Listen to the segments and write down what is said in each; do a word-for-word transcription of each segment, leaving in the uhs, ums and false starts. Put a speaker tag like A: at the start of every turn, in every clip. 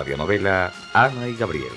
A: radionovela Ana y Gabriel.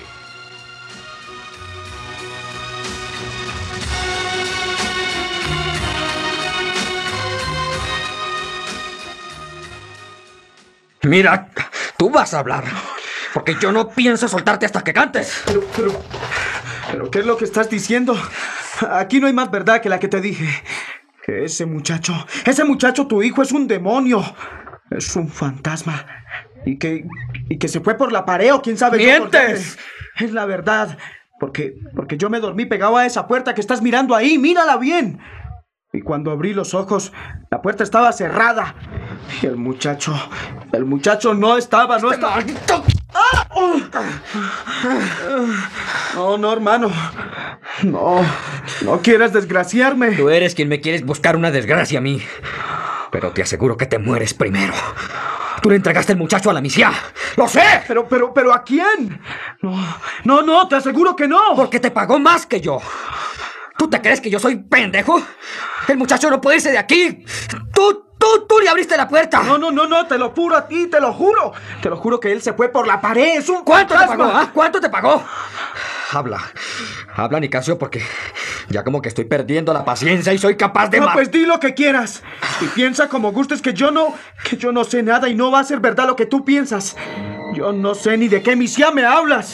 B: Mira, tú vas a hablar, porque yo no pienso soltarte hasta que cantes.
C: Pero, pero, pero, ¿qué es lo que estás diciendo? Aquí no hay más verdad que la que te dije. Que ese muchacho, ese muchacho, tu hijo, es un demonio. Es un fantasma. Y que, y que se fue por la pared o quién sabe.
B: ¡Mientes!
C: Yo es la verdad. Porque, porque yo me dormí pegado a esa puerta que estás mirando ahí. Mírala bien. Y cuando abrí los ojos, la puerta estaba cerrada. Y el muchacho, el muchacho no estaba, no estaba.
B: ¡Maldito!
C: ¡Ah! ¡Oh! No, no, hermano. No, no quieras desgraciarme.
B: Tú eres quien me quieres buscar una desgracia a mí. Pero te aseguro que te mueres primero. Tú le entregaste el muchacho a la misia. ¡Lo sé!
C: Pero, pero, pero, ¿a quién? No, no, no, te aseguro que no.
B: Porque te pagó más que yo. ¿Tú te crees que yo soy pendejo? El muchacho no puede irse de aquí. Tú, tú, tú le abriste la puerta.
C: No, no, no, no, te lo juro a ti, te lo juro. Te lo juro que él se fue por la pared. Es un
B: ¿Cuánto
C: fantasma.
B: te pagó? ¿Ah? ¿Cuánto te pagó? Habla. Habla, Nicasio, porque ya como que estoy perdiendo la paciencia y soy capaz de...
C: No,
B: ma-
C: pues di lo que quieras. Y piensa como gustes que yo no... Que yo no sé nada y no va a ser verdad lo que tú piensas. Yo no sé ni de qué misia me hablas.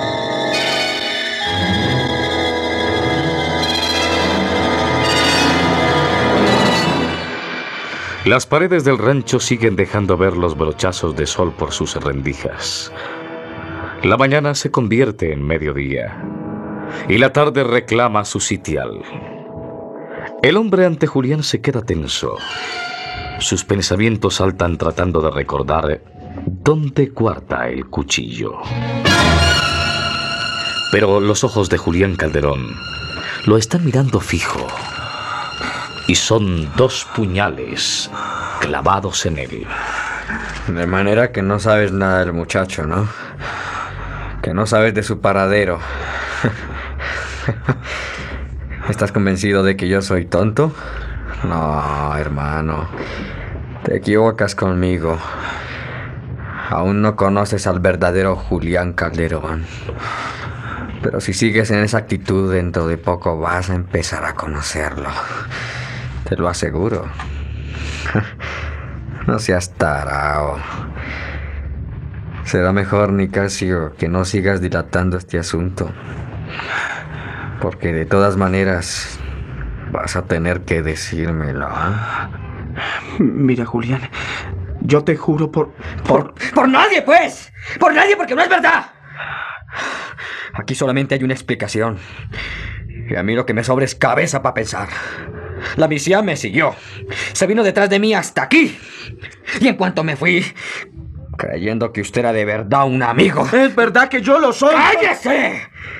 A: Las paredes del rancho siguen dejando ver los brochazos de sol por sus rendijas. La mañana se convierte en mediodía y la tarde reclama su sitial. El hombre ante Julián se queda tenso. Sus pensamientos saltan tratando de recordar dónde guarda el cuchillo. Pero los ojos de Julián Calderón lo están mirando fijo. Y son dos puñales clavados en él.
D: De manera que no sabes nada del muchacho, ¿no? Que no sabes de su paradero. ¿Estás convencido de que yo soy tonto? No, hermano. Te equivocas conmigo. Aún no conoces al verdadero Julián Calderón. Pero si sigues en esa actitud, dentro de poco vas a empezar a conocerlo. Te lo aseguro. No seas tarao. Será mejor, Nicasio, que no sigas dilatando este asunto. Porque de todas maneras vas a tener que decírmelo, ¿eh?
C: Mira, Julián, yo te juro por...
B: Por, por nadie, pues. Por nadie, porque no es verdad. Aquí solamente hay una explicación. Y a mí lo que me sobra es cabeza para pensar. La misia me siguió. Se vino detrás de mí hasta aquí. Y en cuanto me fui, creyendo que usted era de verdad un amigo.
C: Es verdad que yo lo soy.
B: ¡Cállese!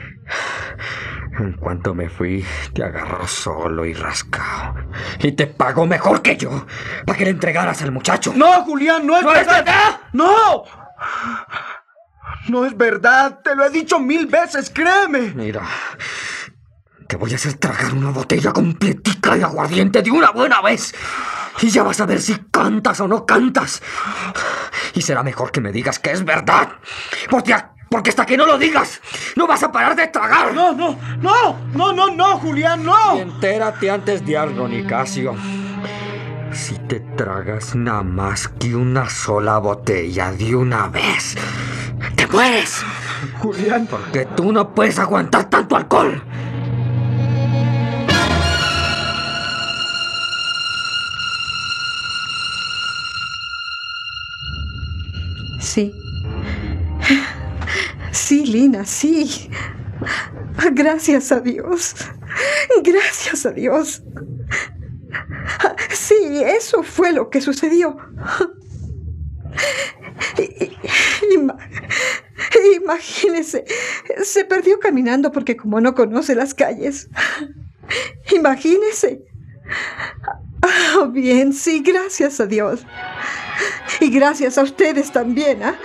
B: En cuanto me fui, te agarró solo y rascado. Y te pagó mejor que yo para que le entregaras al muchacho.
C: No, Julián, no es
B: ¿No
C: verdad.
B: es verdad?
C: ¡No! No es verdad, te lo he dicho mil veces, créeme.
B: Mira, te voy a hacer tragar una botella completica de aguardiente de una buena vez. Y ya vas a ver si cantas o no cantas. Y será mejor que me digas que es verdad. Porque, porque hasta que no lo digas, no vas a parar de tragar.
C: No, no, no, no, no, no, Julián, no.
B: Y entérate antes de algo, Nicasio. Si te tragas nada más que una sola botella de una vez, te mueres.
C: Julián,
B: Porque tú no puedes aguantar tanto alcohol.
E: Sí. Sí, Lina, sí. Gracias a Dios. Gracias a Dios. Sí, eso fue lo que sucedió. Ima- Imagínese, se perdió caminando porque como no conoce las calles. Imagínese. Ah, bien, sí, gracias a Dios. Y gracias a ustedes también, ¿ah?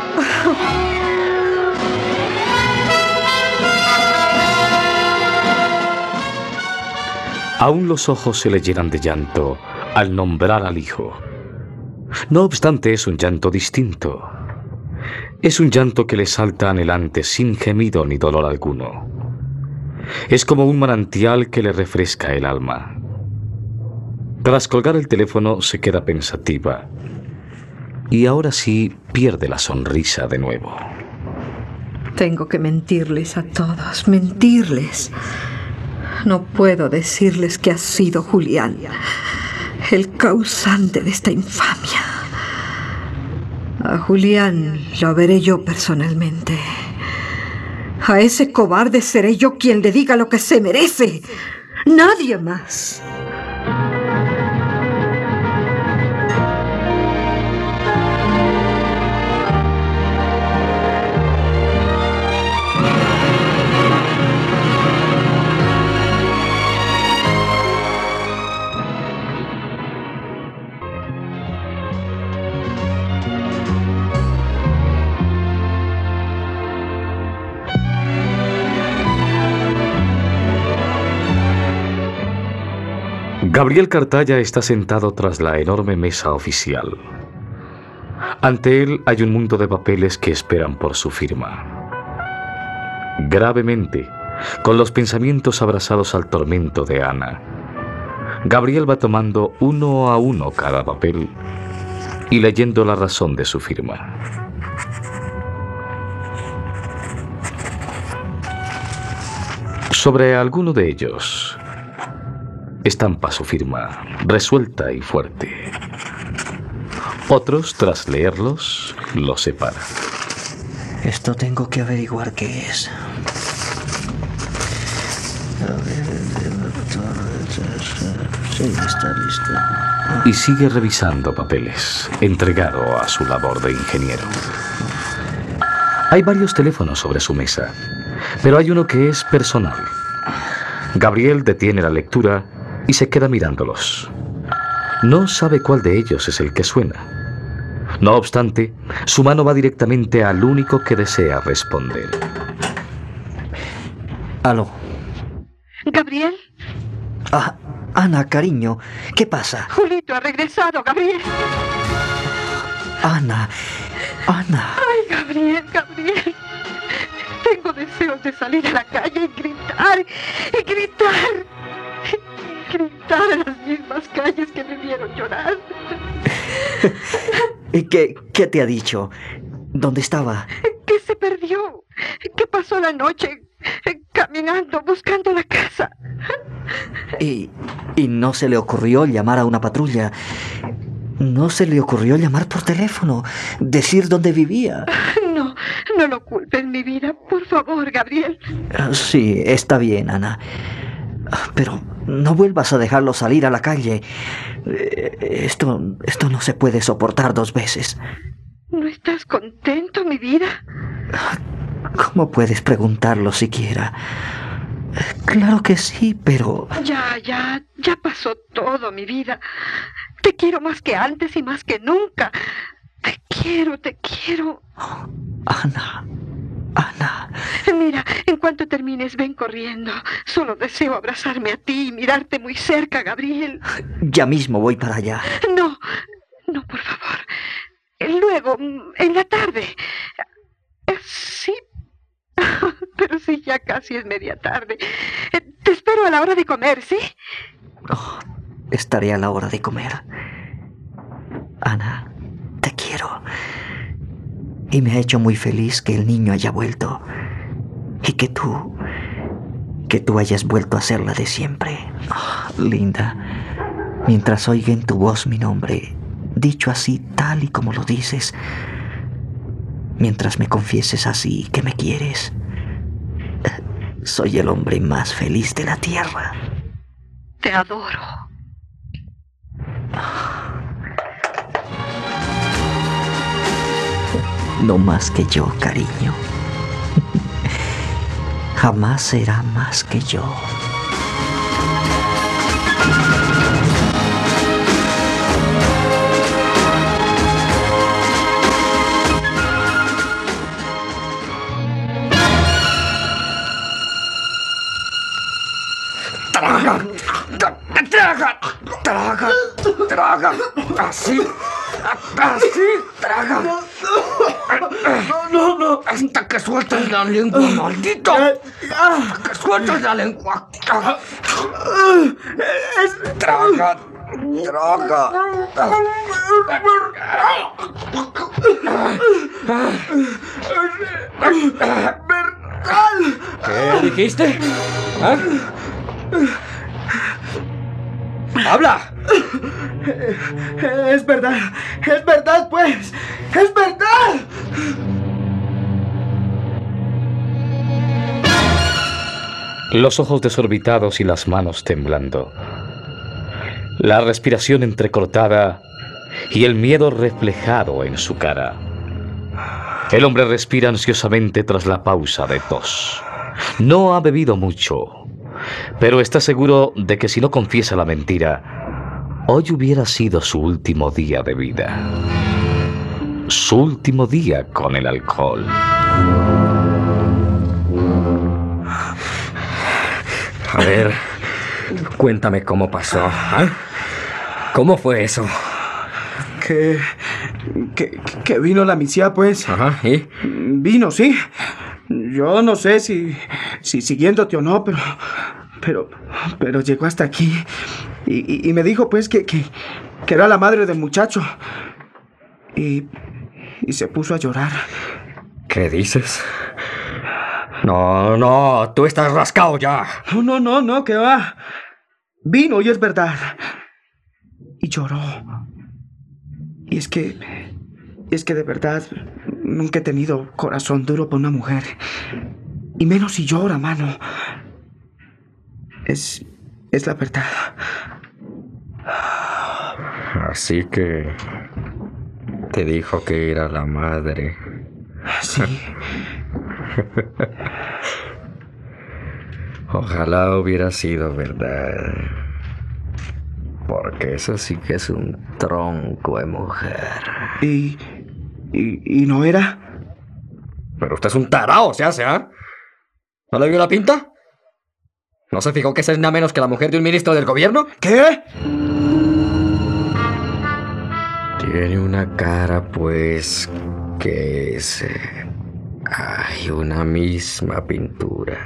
A: Aún los ojos se le llenan de llanto al nombrar al hijo. No obstante, es un llanto distinto. Es un llanto que le salta anhelante sin gemido ni dolor alguno. Es como un manantial que le refresca el alma. Tras colgar el teléfono se queda pensativa y ahora sí pierde la sonrisa de nuevo.
E: Tengo que mentirles a todos, mentirles. No puedo decirles que ha sido Julián el causante de esta infamia. A Julián lo veré yo personalmente. A ese cobarde seré yo quien le diga lo que se merece. Nadie más.
A: Gabriel Cartaya está sentado tras la enorme mesa oficial. Ante él hay un mundo de papeles que esperan por su firma. Gravemente, con los pensamientos abrazados al tormento de Ana, Gabriel va tomando uno a uno cada papel y leyendo la razón de su firma. Sobre alguno de ellos estampa su firma, resuelta y fuerte. Otros, tras leerlos, los separa.
F: Esto tengo que averiguar qué es. A ver, el doctor... Sí, está listo.
A: Y sigue revisando papeles, entregado a su labor de ingeniero. Hay varios teléfonos sobre su mesa, pero hay uno que es personal. Gabriel detiene la lectura y se queda mirándolos. No sabe cuál de ellos es el que suena. No obstante, su mano va directamente al único que desea responder.
F: Aló.
G: ¿Gabriel?
F: Ah, Ana, cariño, ¿qué pasa?
G: Julito ha regresado, Gabriel.
F: Ana, Ana.
G: Ay, Gabriel, Gabriel. Tengo deseos de salir a la calle y gritar, y gritar. Gritar en las mismas calles que me vieron llorar.
F: ¿Y qué, qué te ha dicho? ¿Dónde estaba?
G: Que se perdió. Que pasó la noche caminando, buscando la casa.
F: ¿Y, y no se le ocurrió llamar a una patrulla? ¿No se le ocurrió llamar por teléfono? ¿Decir dónde vivía?
G: No, no lo culpes, mi vida. Por favor, Gabriel.
F: Sí, está bien, Ana. Pero no vuelvas a dejarlo salir a la calle. Esto, esto no se puede soportar dos veces.
G: ¿No estás contento, mi vida?
F: ¿Cómo puedes preguntarlo siquiera? Claro que sí, pero...
G: Ya, ya, ya pasó todo, mi vida. Te quiero más que antes y más que nunca. Te quiero, te quiero.
F: Ana, Ana.
G: Mira, en cuanto termines, ven corriendo. Solo deseo abrazarme a ti y mirarte muy cerca, Gabriel.
F: Ya mismo voy para allá.
G: No, no, por favor. Luego, en la tarde. Sí, pero sí, ya casi es media tarde. Te espero a la hora de comer, ¿sí?
F: Oh, estaré a la hora de comer. Ana, te quiero. Y me ha hecho muy feliz que el niño haya vuelto. Y que tú... que tú hayas vuelto a ser la de siempre. Oh, linda, mientras oiga en tu voz mi nombre, dicho así tal y como lo dices, mientras me confieses así que me quieres, soy el hombre más feliz de la tierra.
G: Te adoro.
F: No más que yo, cariño. Jamás será más que yo.
B: Traga, traga, traga, traga. Así, Así, traga.
C: No, no, no.
B: Hasta que sueltes la lengua, maldito. Hasta que sueltes la lengua. Traga. Traga. ¿Qué dijiste? ¿Ah? ¡Habla!
C: Es verdad, es verdad, pues. Es verdad.
A: Los ojos desorbitados y las manos temblando. La respiración entrecortada y el miedo reflejado en su cara. El hombre respira ansiosamente tras la pausa de tos. No ha bebido mucho, pero está seguro de que si no confiesa la mentira, hoy hubiera sido su último día de vida. Su último día con el alcohol.
B: A ver, cuéntame cómo pasó. ¿Eh? ¿Cómo fue eso?
C: Que, que, que vino la misia, pues.
B: Ajá, ¿y?
C: Vino, sí. Yo no sé si, si siguiéndote o no, pero, pero, pero llegó hasta aquí y, y, y me dijo, pues, que, que, que era la madre del muchacho y, y se puso a llorar.
B: ¿Qué dices? No, no, tú estás rascado ya.
C: No, no, no, no, que va. Vino y es verdad. Y lloró. Y es que... Es que de verdad nunca he tenido corazón duro por una mujer. Y menos si llora, mano. Es... Es la verdad.
D: Así que... te dijo que era la madre.
C: Sí.
D: Ojalá hubiera sido verdad. Porque eso sí que es un tronco de mujer.
C: ¿Y, y, y no era?
B: Pero usted es un tarao, se hace, ¿ah? ¿eh? ¿No le vio la pinta? ¿No se fijó que esa es nada menos que la mujer de un ministro del gobierno?
C: ¿Qué?
D: Tiene una cara, pues, que es... Eh, hay una misma pintura.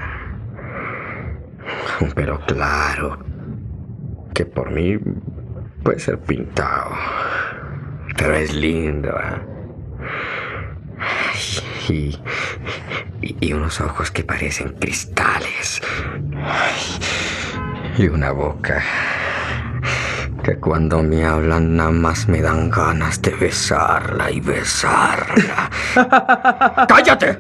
D: Pero claro, que por mí puede ser pintado. Pero es lindo, ¿eh? Y, y, y unos ojos que parecen cristales. Y una boca que cuando me hablan nada más me dan ganas de besarla y besarla.
B: ¡Cállate!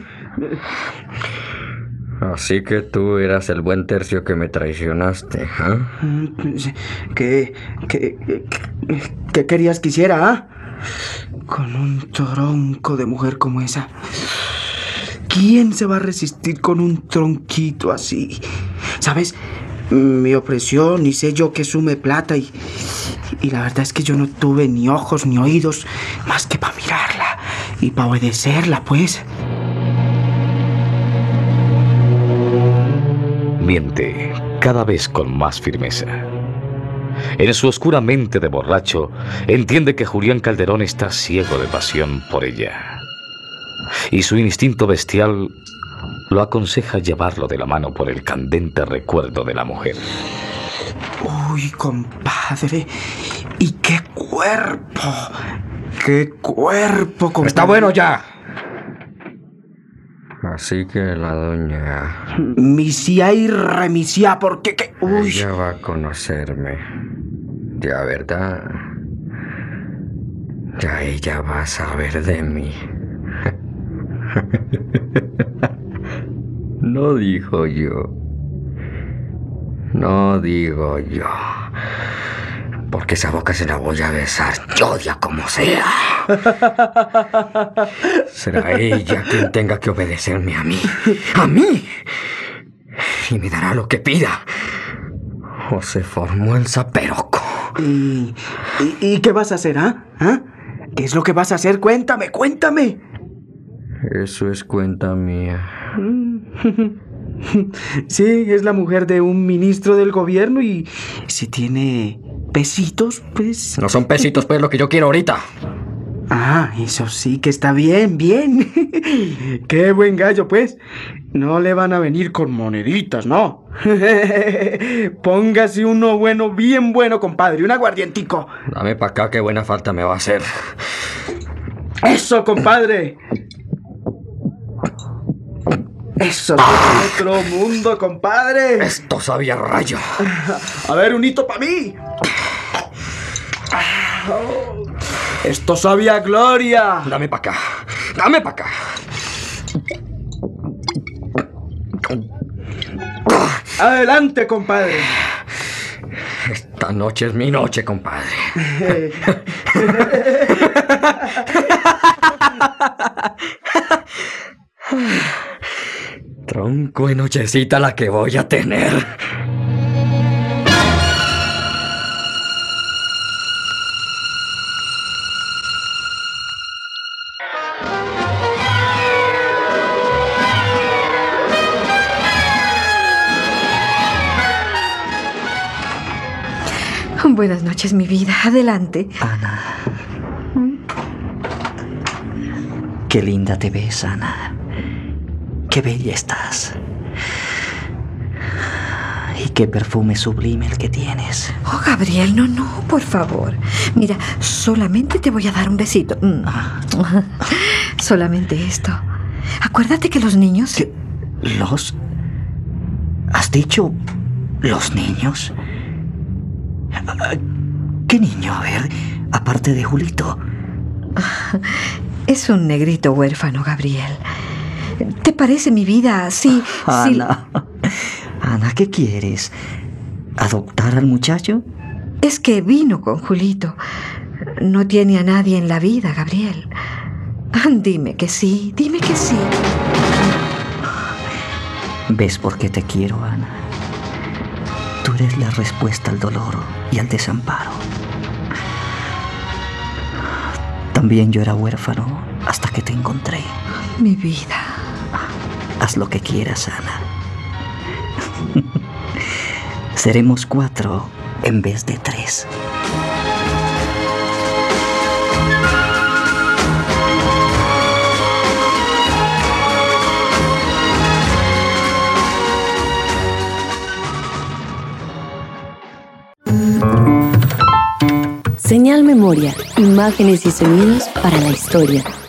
D: Así que tú eras el buen tercio que me traicionaste, ¿eh?
C: ¿Qué, qué, qué, qué querías que hiciera, ah? Con un tronco de mujer como esa. ¿Quién se va a resistir con un tronquito así? ¿Sabes? Me ofreció, ni sé yo qué sume plata y, y la verdad es que yo no tuve ni ojos ni oídos más que para mirarla y para obedecerla, pues.
A: Miente cada vez con más firmeza. En su oscura mente de borracho, entiende que Julián Calderón está ciego de pasión por ella. Y su instinto bestial lo aconseja llevarlo de la mano por el candente recuerdo de la mujer.
C: Uy, compadre, ¿y qué cuerpo? ¡Qué cuerpo, compadre!
B: ¡Está bueno ya!
D: Así que la doña...
C: Misía y remisía, porque qué... Uy.
D: Ella va a conocerme. Ya, ¿verdad? Ya ella va a saber de mí. No digo yo. No digo yo. Porque esa boca se la voy a besar yo ya como sea. Será ella quien tenga que obedecerme a mí. ¡A mí! Y me dará lo que pida. O se formó el zaperoco.
C: ¿Y, y, y qué vas a hacer, ah? ¿Ah? ¿Qué es lo que vas a hacer? Cuéntame, cuéntame.
D: Eso es cuenta mía.
C: Sí, es la mujer de un ministro del gobierno y si tiene pesitos, pues.
B: No son pesitos, pues, lo que yo quiero ahorita.
C: Ah, eso sí que está bien, bien. Qué buen gallo, pues. No le van a venir con moneditas, ¿no? Póngase uno bueno, bien bueno, compadre. Un aguardientico.
B: Dame para acá, qué buena falta me va a hacer.
C: ¡Eso, compadre! ¡Eso es otro mundo, compadre!
B: Esto sabía rayo.
C: A ver, un hito para mí. Esto sabía gloria.
B: Dame para acá. Dame para acá.
C: Adelante, compadre.
B: Esta noche es mi noche, compadre. Tronco y nochecita la que voy a tener.
E: Buenas noches, mi vida. Adelante.
F: Ana. Qué linda te ves, Ana. Qué bella estás. Y qué perfume sublime el que tienes.
E: Oh, Gabriel, no, no, por favor. Mira, solamente te voy a dar un besito. Solamente esto. Acuérdate que los niños...
F: ¿Qué? ¿Los? ¿Has dicho los niños? ¿Qué niño? A ver, aparte de Julito.
E: Es un negrito huérfano, Gabriel. ¿Te parece mi vida así?
F: Ana, sí. Ana, ¿qué quieres? ¿Adoptar al muchacho?
E: Es que vino con Julito. No tiene a nadie en la vida, Gabriel. Dime que sí, dime que sí.
F: ¿Ves por qué te quiero, Ana? Tú eres la respuesta al dolor y al desamparo. También yo era huérfano hasta que te encontré.
E: Mi vida.
F: Haz lo que quieras, Ana. Seremos cuatro en vez de tres.
H: Señal Memoria, imágenes y sonidos para la historia.